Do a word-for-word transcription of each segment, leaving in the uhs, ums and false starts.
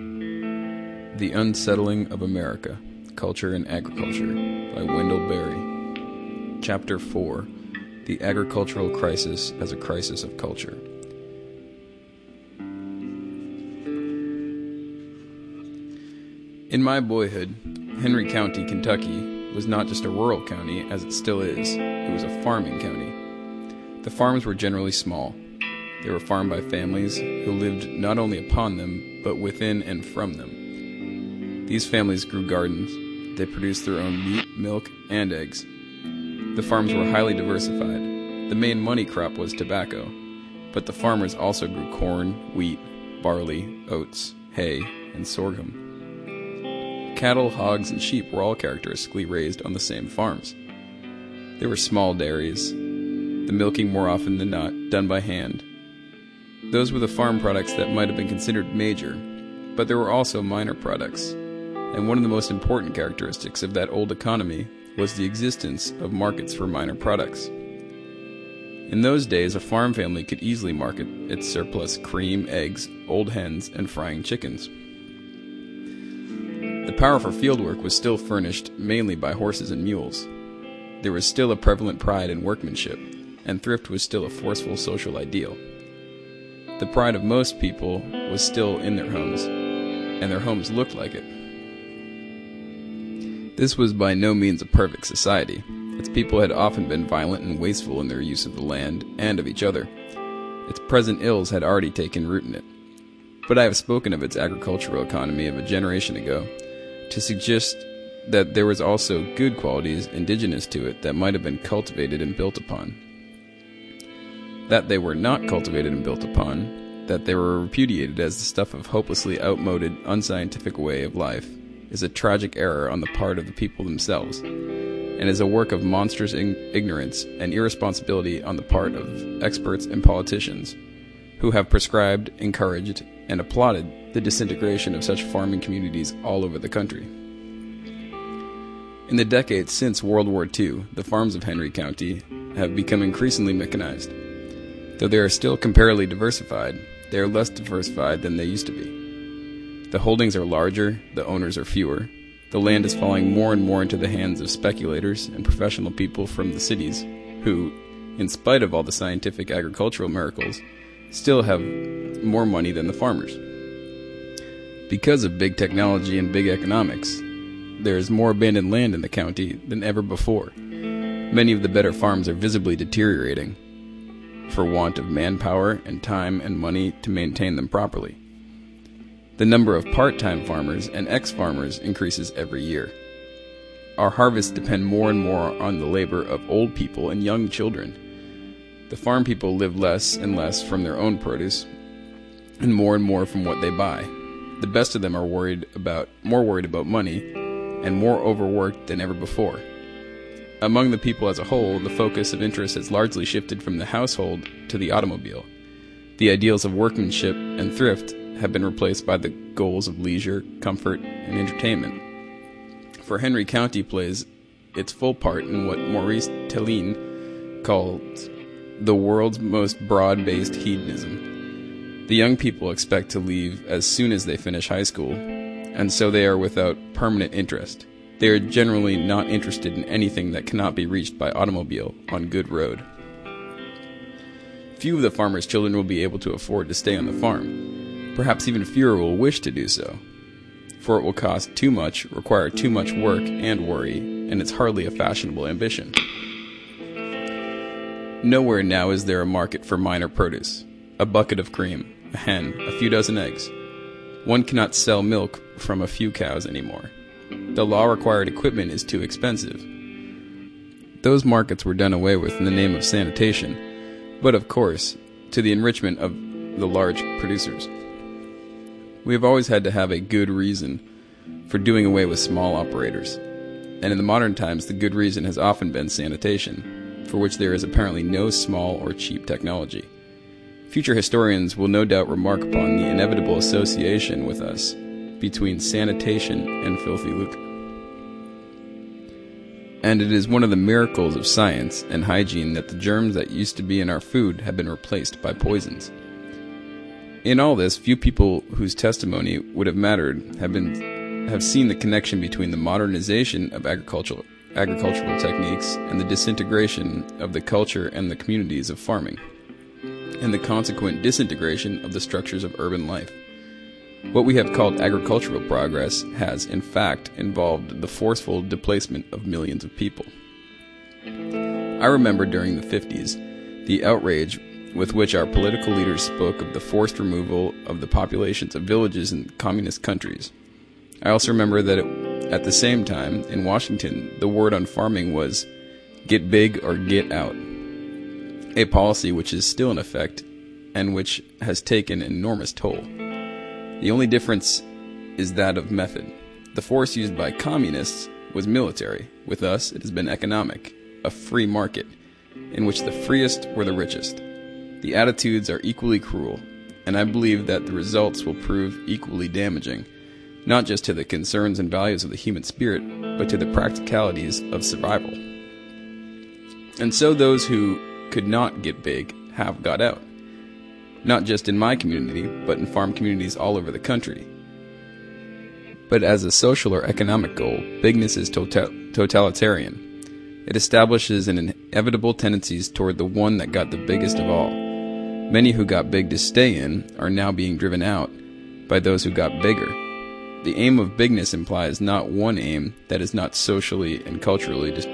The Unsettling of America, Culture and Agriculture by Wendell Berry. Chapter four, The Agricultural Crisis as a Crisis of Culture. In my boyhood, Henry County, Kentucky, was not just a rural county, as it still is. It was a farming county. The farms were generally small. They were farmed by families who lived not only upon them, but within and from them. These families grew gardens. They produced their own meat, milk, and eggs. The farms were highly diversified. The main money crop was tobacco, but the farmers also grew corn, wheat, barley, oats, hay, and sorghum. Cattle, hogs, and sheep were all characteristically raised on the same farms. There were small dairies, the milking more often than not done by hand. Those were the farm products that might have been considered major, but there were also minor products. And one of the most important characteristics of that old economy was the existence of markets for minor products. In those days, a farm family could easily market its surplus cream, eggs, old hens, and frying chickens. The power for fieldwork was still furnished mainly by horses and mules. There was still a prevalent pride in workmanship, and thrift was still a forceful social ideal. The pride of most people was still in their homes, and their homes looked like it. This was by no means a perfect society. Its people had often been violent and wasteful in their use of the land and of each other. Its present ills had already taken root in it. But I have spoken of its agricultural economy of a generation ago to suggest that there was also good qualities indigenous to it that might have been cultivated and built upon. That they were not cultivated and built upon, that they were repudiated as the stuff of hopelessly outmoded, unscientific way of life, is a tragic error on the part of the people themselves, and is a work of monstrous ig- ignorance and irresponsibility on the part of experts and politicians, who have prescribed, encouraged, and applauded the disintegration of such farming communities all over the country. In the decades since World War Two, the farms of Henry County have become increasingly mechanized. Though they are still comparatively diversified, they are less diversified than they used to be. The holdings are larger, the owners are fewer. The land is falling more and more into the hands of speculators and professional people from the cities, who, in spite of all the scientific agricultural miracles, still have more money than the farmers. Because of big technology and big economics, there is more abandoned land in the county than ever before. Many of the better farms are visibly deteriorating, for want of manpower and time and money to maintain them properly. The number of part-time farmers and ex-farmers increases every year. Our harvests depend more and more on the labor of old people and young children. The farm people live less and less from their own produce, and more and more from what they buy. The best of them are worried about, more worried about money, and more overworked than ever before. Among the people as a whole, the focus of interest has largely shifted from the household to the automobile. The ideals of workmanship and thrift have been replaced by the goals of leisure, comfort, and entertainment. For Henry County plays its full part in what Maurice Télin calls the world's most broad-based hedonism. The young people expect to leave as soon as they finish high school, and so they are without permanent interest. They are generally not interested in anything that cannot be reached by automobile on good road. Few of the farmers' children will be able to afford to stay on the farm. Perhaps even fewer will wish to do so, for it will cost too much, require too much work and worry, and it's hardly a fashionable ambition. Nowhere now is there a market for minor produce, a bucket of cream, a hen, a few dozen eggs. One cannot sell milk from a few cows anymore. The law-required equipment is too expensive. Those markets were done away with in the name of sanitation, but of course, to the enrichment of the large producers. We have always had to have a good reason for doing away with small operators, and in the modern times the good reason has often been sanitation, for which there is apparently no small or cheap technology. Future historians will no doubt remark upon the inevitable association with us between sanitation and filthy lucre. And it is one of the miracles of science and hygiene that the germs that used to be in our food have been replaced by poisons. In all this, few people whose testimony would have mattered have been have seen the connection between the modernization of agricultural agricultural techniques and the disintegration of the culture and the communities of farming, and the consequent disintegration of the structures of urban life. What we have called agricultural progress has, in fact, involved the forceful displacement of millions of people. I remember during the fifties the outrage with which our political leaders spoke of the forced removal of the populations of villages in communist countries. I also remember that it, at the same time, in Washington, the word on farming was "get big or get out," a policy which is still in effect and which has taken an enormous toll. The only difference is that of method. The force used by communists was military. With us, it has been economic, a free market, in which the freest were the richest. The attitudes are equally cruel, and I believe that the results will prove equally damaging, not just to the concerns and values of the human spirit, but to the practicalities of survival. And so those who could not get big have got out, not just in my community, but in farm communities all over the country. But as a social or economic goal, bigness is total- totalitarian. It establishes an inevitable tendencies toward the one that got the biggest of all. Many who got big to stay in are now being driven out by those who got bigger. The aim of bigness implies not one aim that is not socially and culturally dis-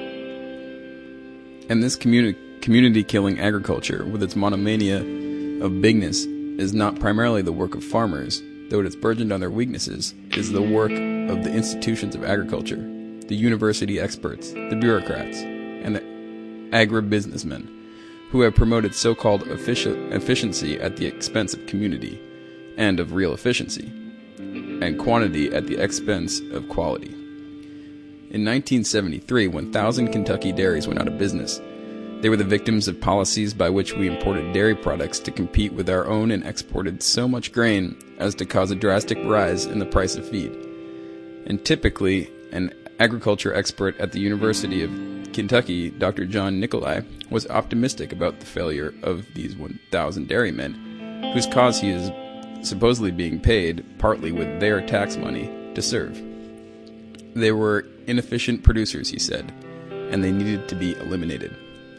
and this communi- community-killing agriculture, with its monomania of bigness, is not primarily the work of farmers, though it is burdened on their weaknesses. It is the work of the institutions of agriculture, the university experts, the bureaucrats, and the agribusinessmen, who have promoted so-called effici- efficiency at the expense of community, and of real efficiency, and quantity at the expense of quality. In nineteen seventy-three, one thousand Kentucky dairies went out of business. They were the victims of policies by which we imported dairy products to compete with our own and exported so much grain as to cause a drastic rise in the price of feed. And typically, an agriculture expert at the University of Kentucky, Doctor John Nicolai, was optimistic about the failure of these one thousand dairymen, whose cause he is supposedly being paid, partly with their tax money, to serve. They were inefficient producers, he said, and they needed to be eliminated.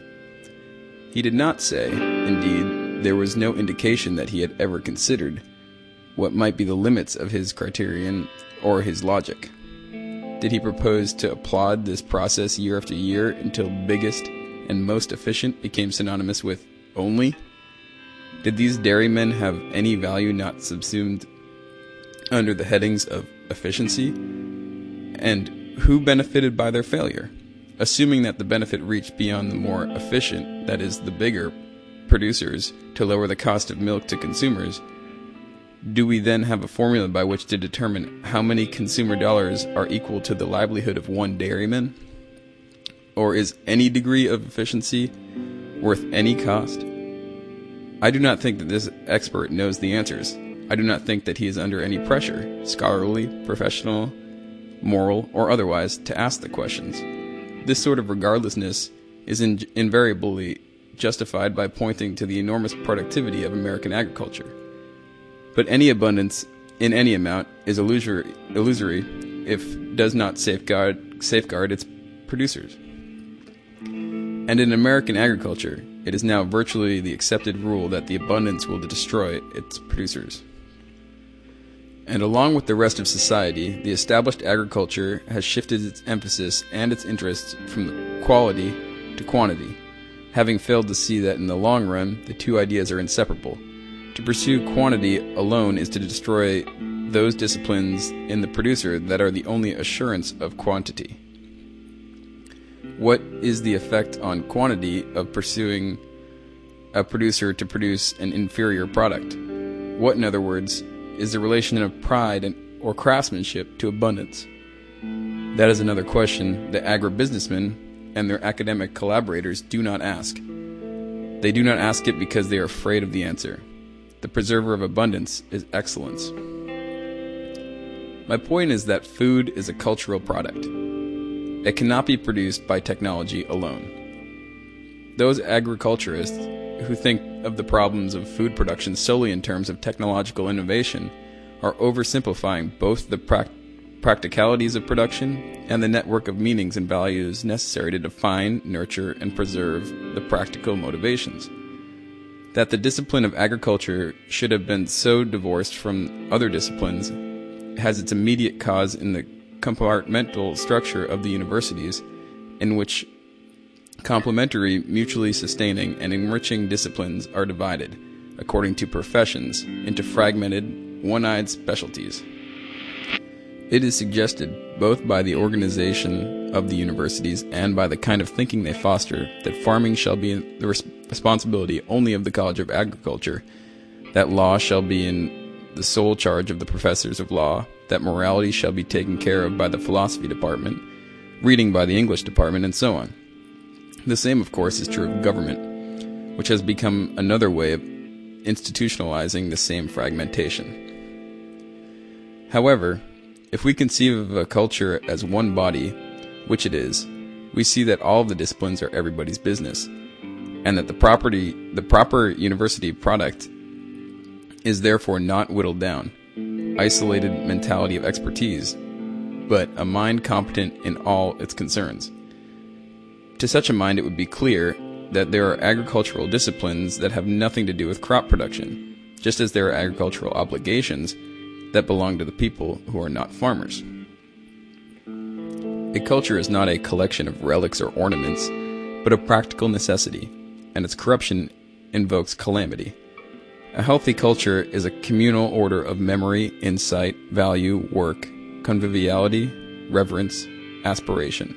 He did not say, indeed, there was no indication that he had ever considered what might be the limits of his criterion or his logic. Did he propose to applaud this process year after year until biggest and most efficient became synonymous with only? Did these dairymen have any value not subsumed under the headings of efficiency? And who benefited by their failure? Assuming that the benefit reached beyond the more efficient, that is, the bigger producers, to lower the cost of milk to consumers, do we then have a formula by which to determine how many consumer dollars are equal to the livelihood of one dairyman? Or is any degree of efficiency worth any cost? I do not think that this expert knows the answers. I do not think that he is under any pressure, scholarly, professional, moral, or otherwise, to ask the questions. This sort of regardlessness is in- invariably justified by pointing to the enormous productivity of American agriculture. But any abundance in any amount is illusory, illusory if does not safeguard safeguard its producers. And in American agriculture, it is now virtually the accepted rule that the abundance will destroy its producers. And along with the rest of society, the established agriculture has shifted its emphasis and its interests from quality to quantity, having failed to see that in the long run, the two ideas are inseparable. To pursue quantity alone is to destroy those disciplines in the producer that are the only assurance of quantity. What is the effect on quantity of pursuing a producer to produce an inferior product? What, in other words, is the relation of pride and, or craftsmanship to abundance? That is another question the agribusinessmen and their academic collaborators do not ask. They do not ask it because they are afraid of the answer. The preserver of abundance is excellence. My point is that food is a cultural product. It cannot be produced by technology alone. Those agriculturists who think of the problems of food production solely in terms of technological innovation are oversimplifying both the prac- practicalities of production and the network of meanings and values necessary to define, nurture, and preserve the practical motivations. That the discipline of agriculture should have been so divorced from other disciplines has its immediate cause in the compartmental structure of the universities, in which complementary, mutually sustaining, and enriching disciplines are divided, according to professions, into fragmented, one-eyed specialties. It is suggested, both by the organization of the universities and by the kind of thinking they foster, that farming shall be the res- responsibility only of the College of Agriculture, that law shall be in the sole charge of the professors of law, that morality shall be taken care of by the philosophy department, reading by the English department, and so on. The same, of course, is true of government, which has become another way of institutionalizing the same fragmentation. However, if we conceive of a culture as one body, which it is, we see that all of the disciplines are everybody's business, and that the property, the proper university product is therefore not whittled down, isolated mentality of expertise, but a mind competent in all its concerns. To such a mind, it would be clear that there are agricultural disciplines that have nothing to do with crop production, just as there are agricultural obligations that belong to the people who are not farmers. A culture is not a collection of relics or ornaments, but a practical necessity, and its corruption invokes calamity. A healthy culture is a communal order of memory, insight, value, work, conviviality, reverence, aspiration.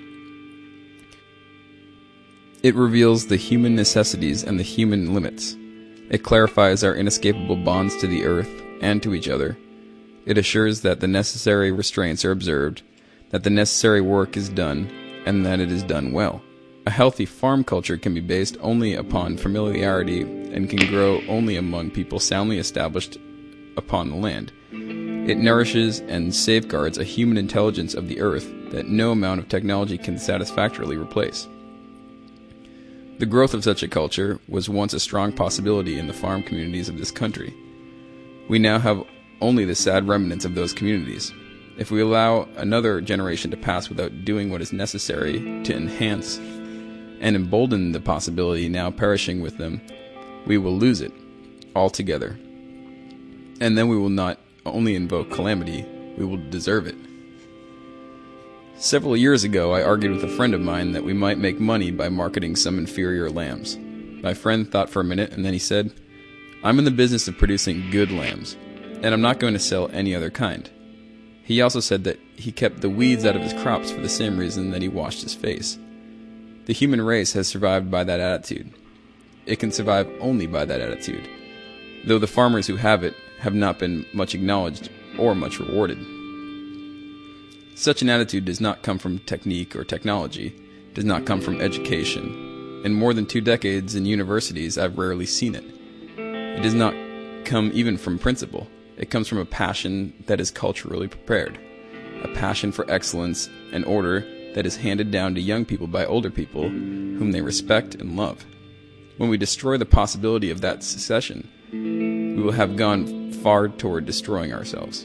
It reveals the human necessities and the human limits. It clarifies our inescapable bonds to the earth and to each other. It assures that the necessary restraints are observed, that the necessary work is done, and that it is done well. A healthy farm culture can be based only upon familiarity and can grow only among people soundly established upon the land. It nourishes and safeguards a human intelligence of the earth that no amount of technology can satisfactorily replace. The growth of such a culture was once a strong possibility in the farm communities of this country. We now have only the sad remnants of those communities. If we allow another generation to pass without doing what is necessary to enhance and embolden the possibility now perishing with them, we will lose it altogether. And then we will not only invoke calamity, we will deserve it. Several years ago, I argued with a friend of mine that we might make money by marketing some inferior lambs. My friend thought for a minute, and then he said, "I'm in the business of producing good lambs, and I'm not going to sell any other kind." He also said that he kept the weeds out of his crops for the same reason that he washed his face. The human race has survived by that attitude. It can survive only by that attitude, though the farmers who have it have not been much acknowledged or much rewarded. Such an attitude does not come from technique or technology, does not come from education. In more than two decades in universities, I've rarely seen it. It does not come even from principle. It comes from a passion that is culturally prepared, a passion for excellence and order that is handed down to young people by older people whom they respect and love. When we destroy the possibility of that succession, we will have gone far toward destroying ourselves.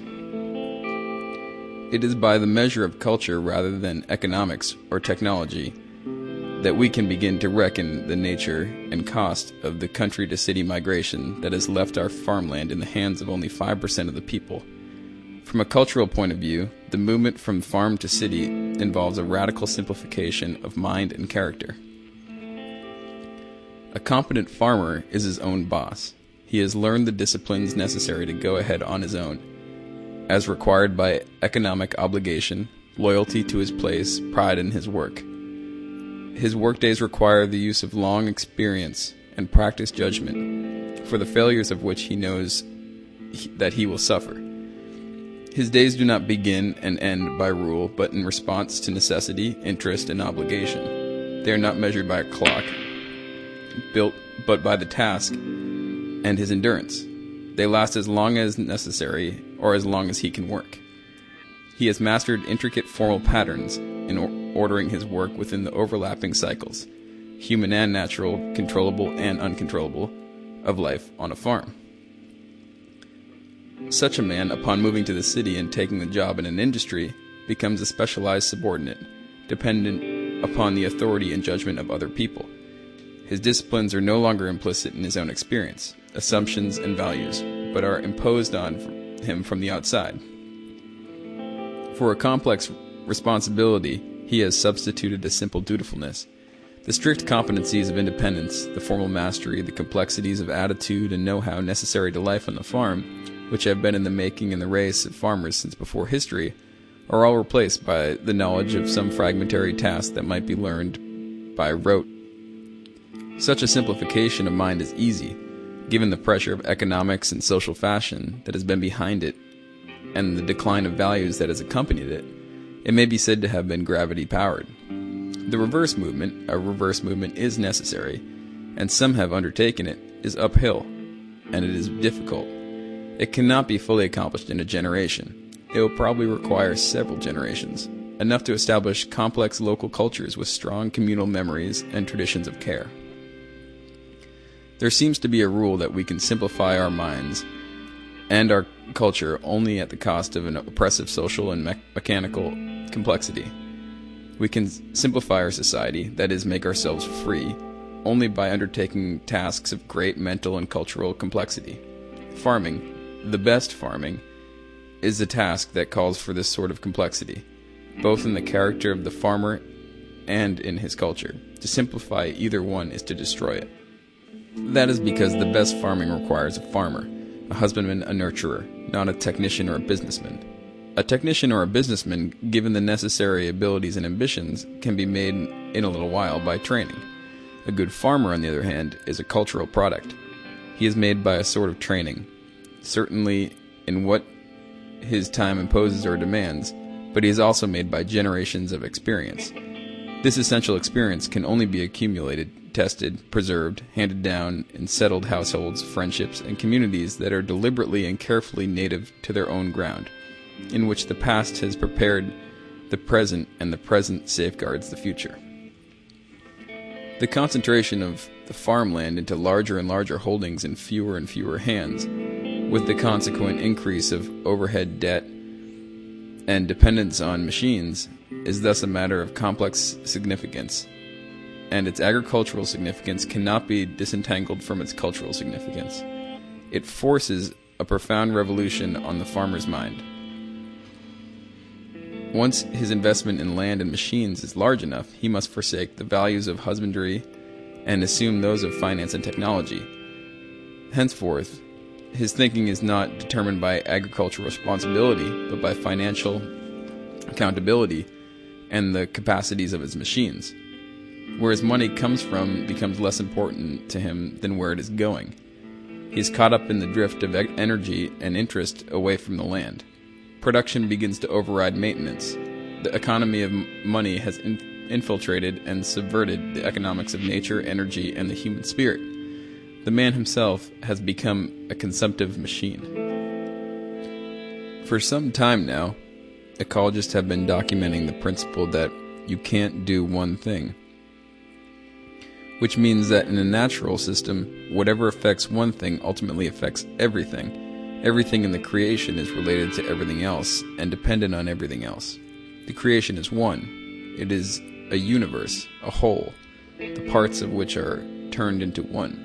It is by the measure of culture rather than economics or technology that we can begin to reckon the nature and cost of the country-to-city migration that has left our farmland in the hands of only five percent of the people. From a cultural point of view, the movement from farm to city involves a radical simplification of mind and character. A competent farmer is his own boss. He has learned the disciplines necessary to go ahead on his own, as required by economic obligation, loyalty to his place, pride in his work. His workdays require the use of long experience and practiced judgment, for the failures of which he knows that he will suffer. His days do not begin and end by rule, but in response to necessity, interest, and obligation. They are not measured by a clock, built but by the task and his endurance. They last as long as necessary, or as long as he can work. He has mastered intricate formal patterns in or- ordering his work within the overlapping cycles. human and natural, controllable and uncontrollable, of life on a farm. Such a man, upon moving to the city and taking the job in an industry, becomes a specialized subordinate, dependent upon the authority and judgment of other people. His disciplines are no longer implicit in his own experience, assumptions, and values, but are imposed on him from the outside. For a complex responsibility, he has substituted a simple dutifulness. The strict competencies of independence, the formal mastery, the complexities of attitude and know-how necessary to life on the farm, which have been in the making in the race of farmers since before history, are all replaced by the knowledge of some fragmentary task that might be learned by rote. Such a simplification of mind is easy, given the pressure of economics and social fashion that has been behind it, and the decline of values that has accompanied it. It may be said to have been gravity-powered. The reverse movement, a reverse movement is necessary, and some have undertaken it, is uphill, and it is difficult. It cannot be fully accomplished in a generation. It will probably require several generations, enough to establish complex local cultures with strong communal memories and traditions of care. There seems to be a rule that we can simplify our minds and our culture only at the cost of an oppressive social and me- mechanical complexity. We can simplify our society, that is, make ourselves free, only by undertaking tasks of great mental and cultural complexity. Farming, the best farming, is a task that calls for this sort of complexity, both in the character of the farmer and in his culture. To simplify either one is to destroy it. That is because the best farming requires a farmer, a husbandman, a nurturer, not a technician or a businessman. A technician or a businessman, given the necessary abilities and ambitions, can be made in a little while by training. A good farmer, on the other hand, is a cultural product. He is made by a sort of training, certainly in what his time imposes or demands, but he is also made by generations of experience. This essential experience can only be accumulated, tested, preserved, handed down in settled households, friendships, and communities that are deliberately and carefully native to their own ground, in which the past has prepared the present and the present safeguards the future. The concentration of the farmland into larger and larger holdings in fewer and fewer hands, with the consequent increase of overhead debt and dependence on machines, is thus a matter of complex significance, and its agricultural significance cannot be disentangled from its cultural significance. It forces a profound revolution on the farmer's mind. Once his investment in land and machines is large enough, he must forsake the values of husbandry and assume those of finance and technology. Henceforth, his thinking is not determined by agricultural responsibility, but by financial accountability and the capacities of his machines. Where his money comes from becomes less important to him than where it is going. He is caught up in the drift of energy and interest away from the land. Production begins to override maintenance. The economy of money has in- infiltrated and subverted the economics of nature, energy, and the human spirit. The man himself has become a consumptive machine. For some time now, ecologists have been documenting the principle that you can't do one thing, which means that in a natural system, whatever affects one thing ultimately affects everything. Everything in the creation is related to everything else and dependent on everything else. The creation is one. It is a universe, a whole, the parts of which are turned into one.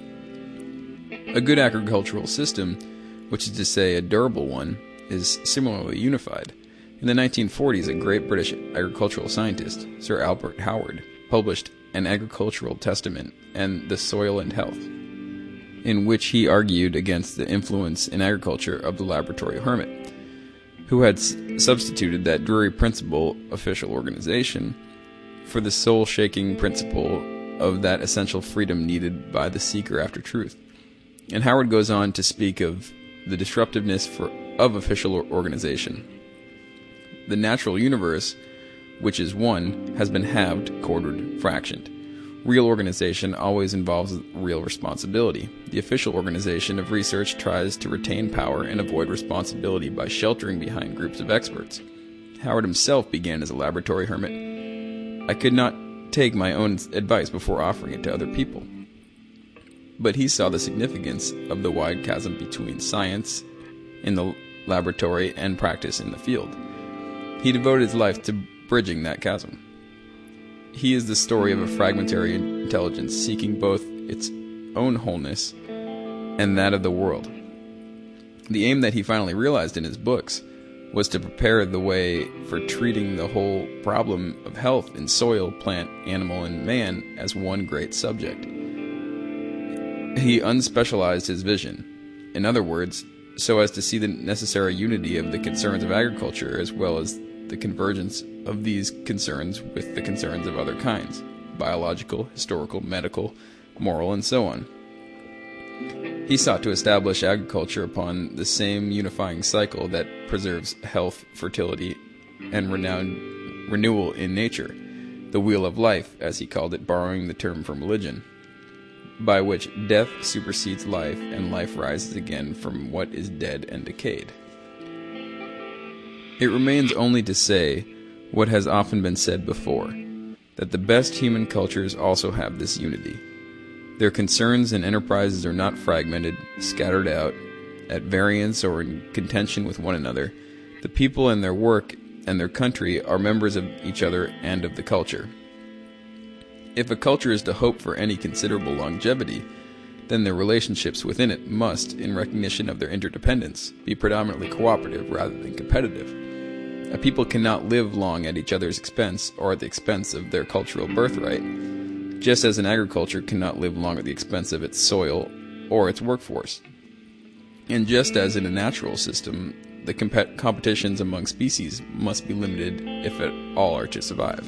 A good agricultural system, which is to say a durable one, is similarly unified. In the nineteen forties, a great British agricultural scientist, Sir Albert Howard, published An Agricultural Testament and The Soil and Health, in which he argued against the influence in agriculture of the laboratory hermit, who had s- substituted that dreary principle, official organization, for the soul-shaking principle of that essential freedom needed by the seeker after truth. And Howard goes on to speak of the disruptiveness for, of official organization. The natural universe, which is one, has been halved, quartered, fractioned. Real organization always involves real responsibility. The official organization of research tries to retain power and avoid responsibility by sheltering behind groups of experts. Howard himself began as a laboratory hermit. I could not take my own advice before offering it to other people. But he saw the significance of the wide chasm between science in the laboratory and practice in the field. He devoted his life to bridging that chasm. He is the story of a fragmentary intelligence seeking both its own wholeness and that of the world. The aim that he finally realized in his books was to prepare the way for treating the whole problem of health in soil, plant, animal, and man as one great subject. He unspecialized his vision, in other words, so as to see the necessary unity of the concerns of agriculture as well as the convergence of these concerns with the concerns of other kinds, biological, historical, medical, moral, and so on. He sought to establish agriculture upon the same unifying cycle that preserves health, fertility, and renowned renewal in nature, the wheel of life, as he called it, borrowing the term from religion, by which death supersedes life and life rises again from what is dead and decayed. It remains only to say what has often been said before, that the best human cultures also have this unity. Their concerns and enterprises are not fragmented, scattered out, at variance or in contention with one another. The people and their work and their country are members of each other and of the culture. If a culture is to hope for any considerable longevity, then their relationships within it must, in recognition of their interdependence, be predominantly cooperative rather than competitive. A people cannot live long at each other's expense or at the expense of their cultural birthright, just as an agriculture cannot live long at the expense of its soil or its workforce. And just as in a natural system, the comp- competitions among species must be limited if at all are to survive.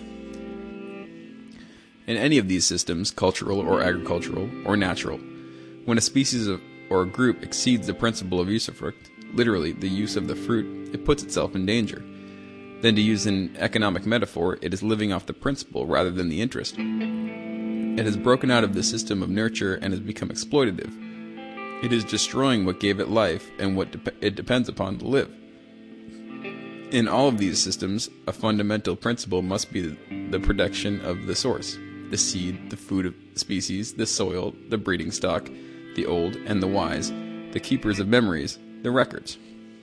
In any of these systems, cultural or agricultural or natural, when a species of, or a group exceeds the principle of usufruct, literally the use of the fruit, it puts itself in danger. Then, to use an economic metaphor, it is living off the principle rather than the interest. It has broken out of the system of nurture and has become exploitative. It is destroying what gave it life and what de- it depends upon to live. In all of these systems, a fundamental principle must be the protection of the source, the seed, the food of species, the soil, the breeding stock, the old and the wise, the keepers of memories, the records.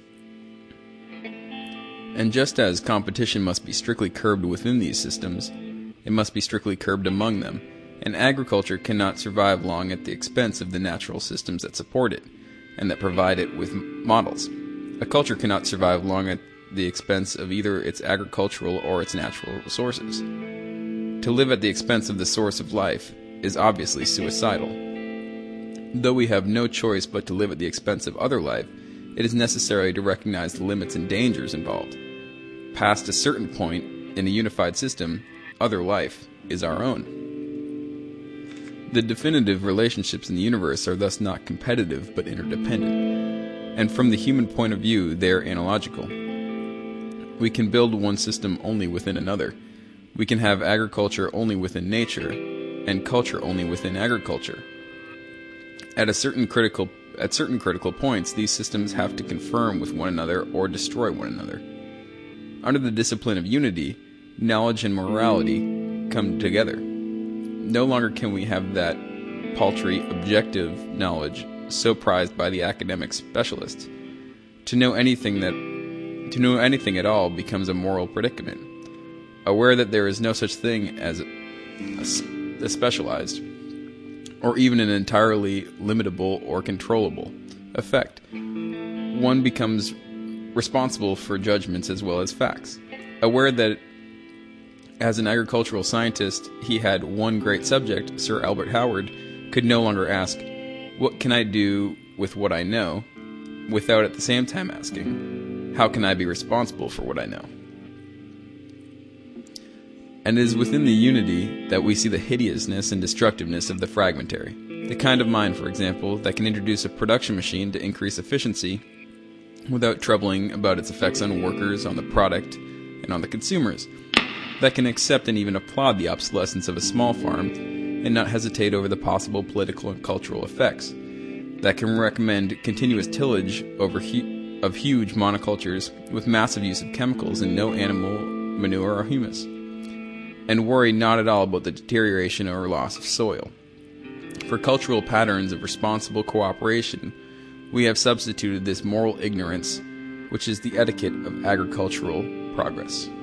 And just as competition must be strictly curbed within these systems, it must be strictly curbed among them, and agriculture cannot survive long at the expense of the natural systems that support it, and that provide it with models. A culture cannot survive long at the expense of either its agricultural or its natural resources. To live at the expense of the source of life is obviously suicidal. Though we have no choice but to live at the expense of other life, it is necessary to recognize the limits and dangers involved. Past a certain point in a unified system, other life is our own. The definitive relationships in the universe are thus not competitive but interdependent, and from the human point of view, they are analogical. We can build one system only within another. We can have agriculture only within nature, and culture only within agriculture. At a certain critical At certain critical points, these systems have to confirm with one another or destroy one another. Under the discipline of unity, knowledge and morality come together. No longer can we have that paltry, objective knowledge so prized by the academic specialists. To know anything that, to know anything at all becomes a moral predicament. Aware that there is no such thing as a, a, a specialized, or even an entirely limitable or controllable effect, one becomes responsible for judgments as well as facts. Aware that as an agricultural scientist he had one great subject, Sir Albert Howard could no longer ask, "What can I do with what I know?" without at the same time asking, "How can I be responsible for what I know?" And it is within the unity that we see the hideousness and destructiveness of the fragmentary. The kind of mind, for example, that can introduce a production machine to increase efficiency without troubling about its effects on workers, on the product, and on the consumers. That can accept and even applaud the obsolescence of a small farm and not hesitate over the possible political and cultural effects. That can recommend continuous tillage over hu- of huge monocultures with massive use of chemicals and no animal manure or humus. and worry not at all about the deterioration or loss of soil. For cultural patterns of responsible cooperation, we have substituted this moral ignorance, which is the etiquette of agricultural progress.